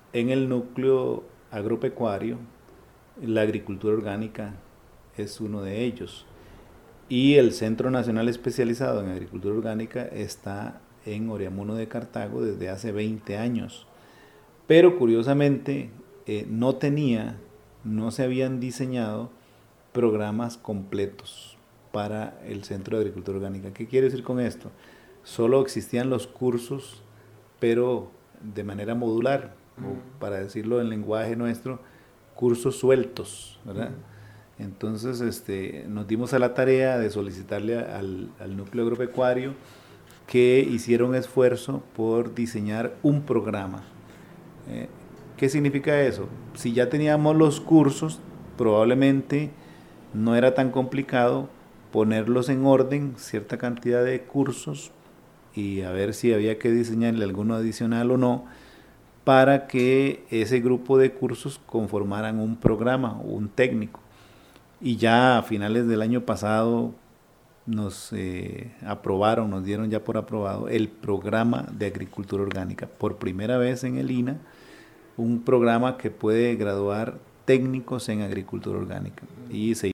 en el núcleo agropecuario, la agricultura orgánica es uno de ellos. Y el Centro Nacional Especializado en Agricultura Orgánica está en Oriamuno de Cartago desde hace 20 años. Pero curiosamente no se habían diseñado programas completos para el Centro de Agricultura Orgánica. ¿Qué quiere decir con esto? Solo existían los cursos, pero de manera modular, o para decirlo en lenguaje nuestro, cursos sueltos, ¿verdad? Entonces nos dimos a la tarea de solicitarle al núcleo agropecuario que hiciera un esfuerzo por diseñar un programa. Eh, ¿Qué significa eso? Si ya teníamos los cursos, probablemente no era tan complicado ponerlos en orden, cierta cantidad de cursos, y a ver si había que diseñarle alguno adicional o no, para que ese grupo de cursos conformaran un programa, un técnico. Y ya a finales del año pasado nos aprobaron, nos dieron ya por aprobado el programa de agricultura orgánica. Por primera vez en el INA, un programa que puede graduar técnicos en agricultura orgánica. Y se